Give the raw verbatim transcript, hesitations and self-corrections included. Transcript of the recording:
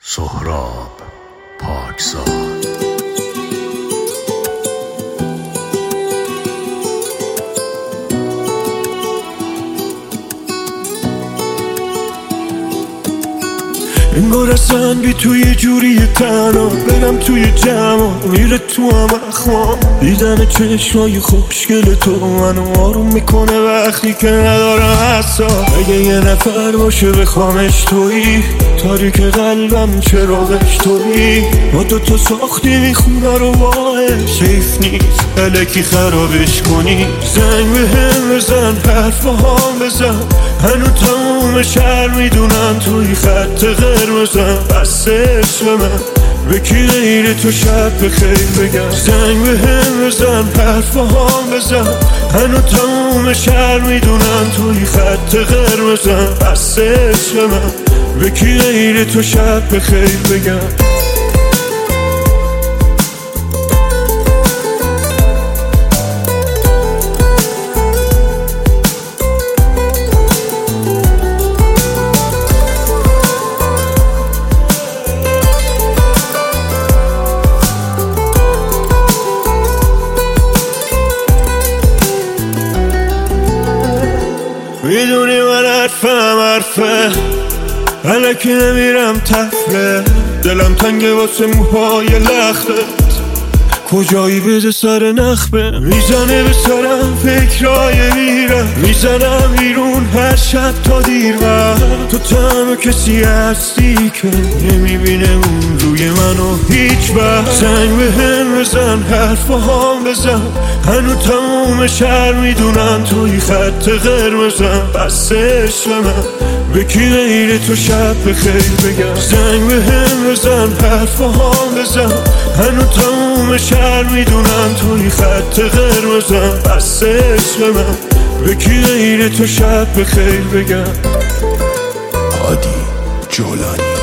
سهراب پاکزاد. انگار اصلا بی توی جوری تنها برم توی جمع میره تو هم اخوام. دیدن چشمای خوشگل تو منو آروم میکنه وقتی که ندارم حساب. اگه یه نفر باشه بخوامش تویی، تاریک قلبم چراغش تویی. ما دوتا ساختیم خونه رو باش، حیف نیست الکی خرابش کنی. زنگ به هم بزن، حرف با هم بزن، هنو تموم شهر میدونن توی خط قرمزم. بس عشق من به کی غیر تو شب بخیر بگم. زنگ به هم بزن، حرف با هم بزن، هنو تموم شهر میدونن توی خط قرمزم. بس عشق من به کی غیر تو شب بخیر بگم. میدونی من حرفم حرفه، الکی نمیرم تفله. دلم تنگه واسه موهای لختت، کجایی بده سر نخبه. میزنه به سرم فکرای میرم، میزنم بیرون هر شب تا دیر وقت. تو تنها کسی هستی که نمیبینه اون روی منو هیچ وقت. زنگ به هم بزن، حرف با هم بزن، هنو تموم شهر میدونن توی خط قرمزم. بس عشق من به کی غیر تو شب بخیر بگم. زنگ به هم بزن، حرف با هم بزن، هنو تموم شهر میدونن توی خط قرمزم. بس عشق من به کی غیر تو شب بخیر بگم. هادی جولانی.